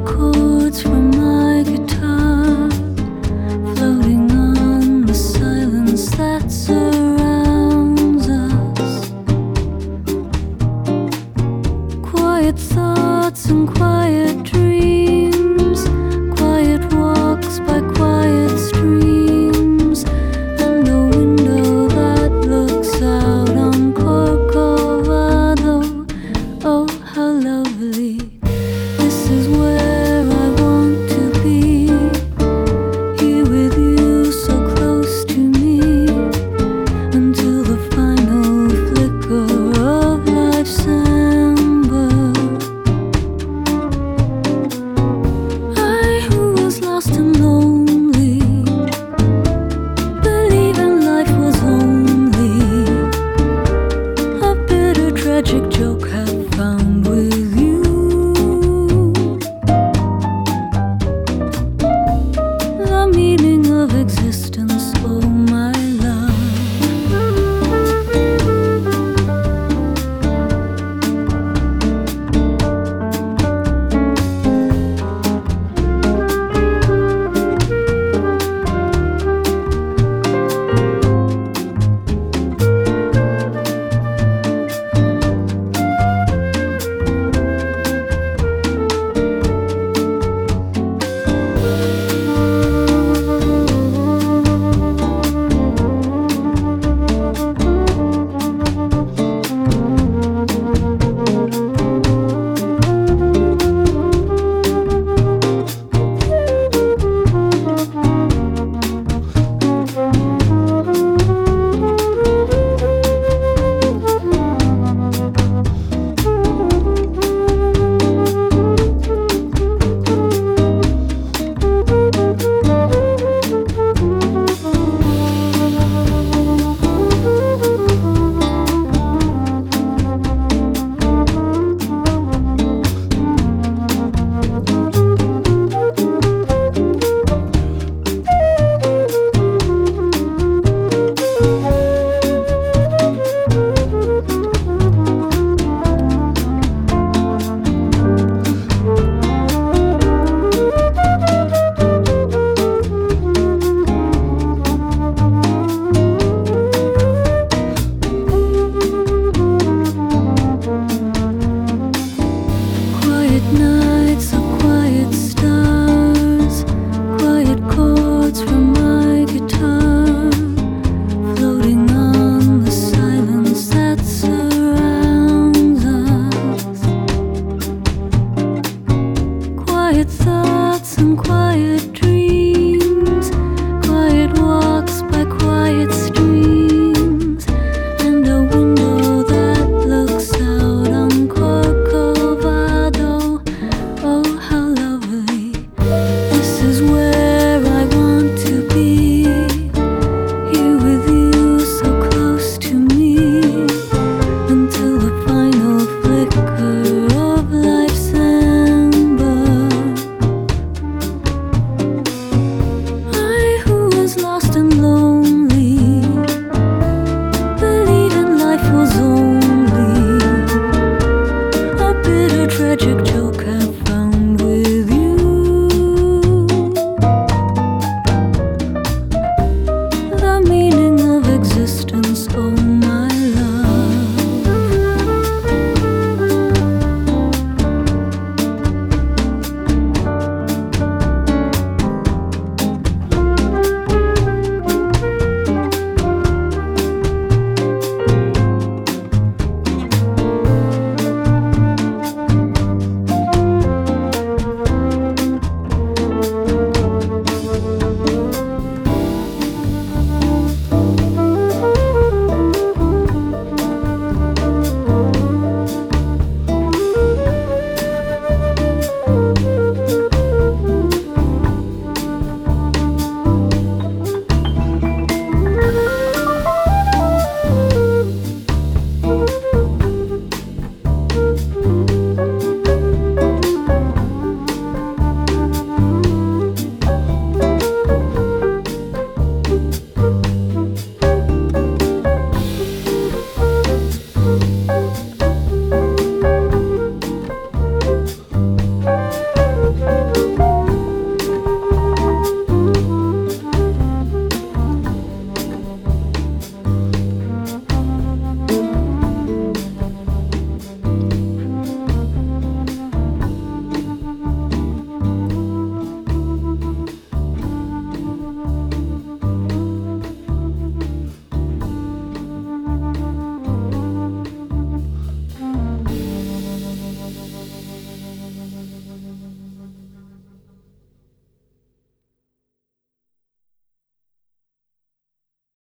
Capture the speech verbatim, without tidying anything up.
chords from my guitar, floating on the silence that surrounds us. Quiet thoughts and quiet dreams, quiet walks by quiet streams, and a window that looks out on Corcovado. Oh, how lovely. This is where I want to be, here with you so close to me, until the final flicker of life's ember. I who was lost and lonely, believing life was only a bitter tragic joke, have found with you the meaning of existence, oh my love. Quiet nights of quiet stars, quiet chords from my guitar, floating on the silence that surrounds us. Quiet thoughts and quiet